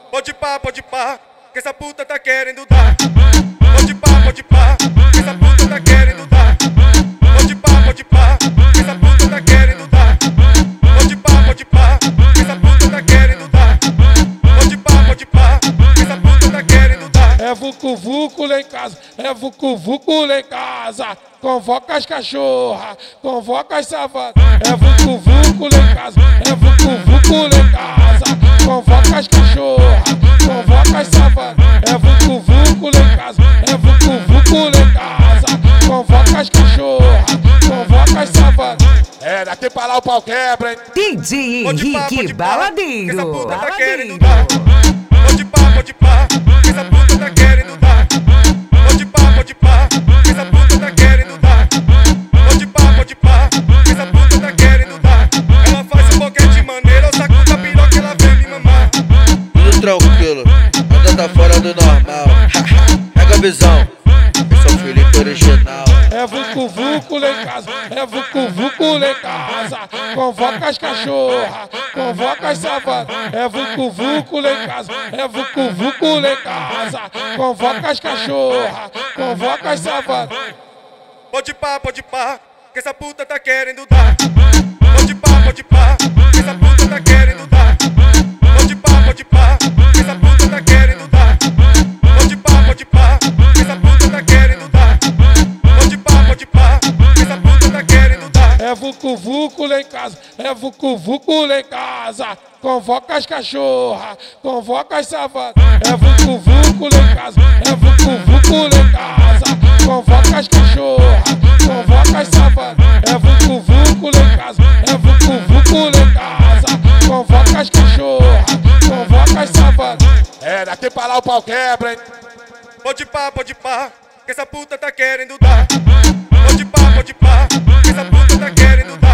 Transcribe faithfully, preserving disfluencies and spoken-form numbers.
Pode pá, pode pá, que essa puta tá querendo dar. Pode pá, pode pá, que essa puta tá querendo dar. Pode pá, pode pá, que essa puta tá querendo dar. Pode pá, pode pá, que essa puta tá querendo dar. Pode pá, pode pá, que essa puta tá querendo dar. É vucu vucu lá em casa, é vucu vucu lá em casa. Convoca as cachorras, convoca as savanas. É vucu vucu lá em casa, é vucu vucu lá em casa. Convoca as cachorras, convoca as savanas. É vucu vucu lá em casa, é vucu vucu lá em casa. Convoca as cachorras, convoca as savanas. É, daqui pra lá o pau quebra, hein? D J Pode pá, Henrique pode pá, Baladeiro. que essa puta tá querendo Baladeiro. dar. Pode pá, pode pá, que essa puta tá querendo dar. Pode pá, pode pá, que essa puta tá querendo dar. Pode pá, pode pá, que essa puta tá querendo dar. Ela faz um boquete maneiro, o saco da piroca ela vem me mamar. Tudo tranquilo, nada tá fora do normal. Pega a visão, esse é o Felipe original. É vucu vucu lá em casa, é vucu vucu lá em casa. Convoca as cachorras, convoca as savanas. É vucu vucu lá em casa, é vucu vucu lá em casa. Convoca as cachorras, convoca as savanas. Pode pá, pode pá, que essa puta tá querendo dar. Pode pá, pode pá, que essa puta tá querendo dar. Pode pá, pode pá, que essa puta tá querendo dar. Pode pá, pode pá, que essa puta tá querendo dar. Pode pá, pode pá, que essa puta tá querendo dar. É vucu vucu lá em casa, é vucu vucu lá em casa. Convoca as cachorras, convoca as savanas. É vucu vucu lá em casa, é vucu vucu lá em casa. Convoca as cachorras, convoca as savanas. É vucu vucu lá em casa, é vucu vucu lá em casa. Convoca as cachorras, convoca as savanas. É, daqui pra lá o pau quebra, hein? Pode pá, pode pá, que essa puta tá querendo dar. Pode pá, pode pá, que essa puta tá querendo dar.